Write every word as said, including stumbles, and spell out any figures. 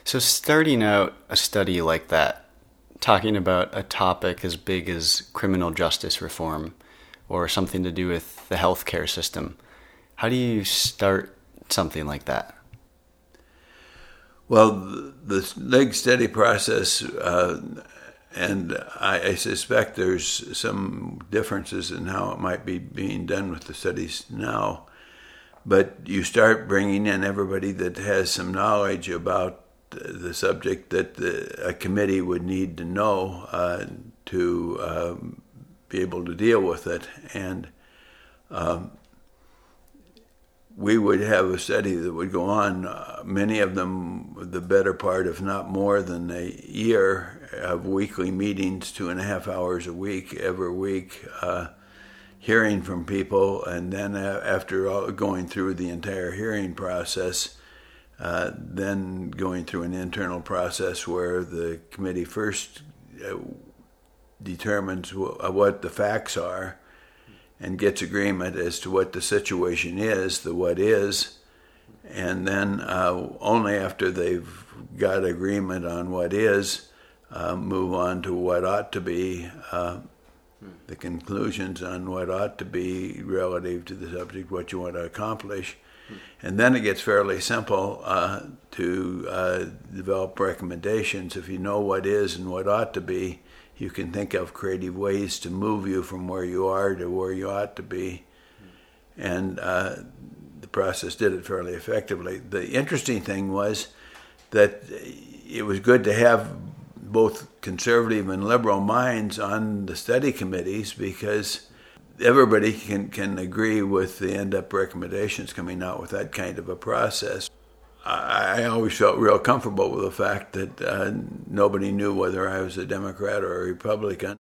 So starting out a study like that, talking about a topic as big as criminal justice reform or something to do with the healthcare system, how do you start something like that? Well, the leg study process, uh, and I, I suspect there's some differences in how it might be being done with the studies now, but you start bringing in everybody that has some knowledge about the subject that the, a committee would need to know uh, to um, be able to deal with it. And um, we would have a study that would go on, uh, many of them the better part, if not more than a year, of weekly meetings, two and a half hours a week, every week, uh, hearing from people, and then uh, after all, going through the entire hearing process, uh, then going through an internal process where the committee first uh, determines w- what the facts are, and gets agreement as to what the situation is, the what is, and then uh, only after they've got agreement on what is, uh, move on to what ought to be, uh, the conclusions on what ought to be relative to the subject, what you want to accomplish. And then it gets fairly simple uh, to uh, develop recommendations. If you know what is and what ought to be, you can think of creative ways to move you from where you are to where you ought to be. And uh, the process did it fairly effectively. The interesting thing was that it was good to have both conservative and liberal minds on the study committees, because everybody can, can agree with the end-up recommendations coming out with that kind of a process. I always felt real comfortable with the fact that uh, nobody knew whether I was a Democrat or a Republican.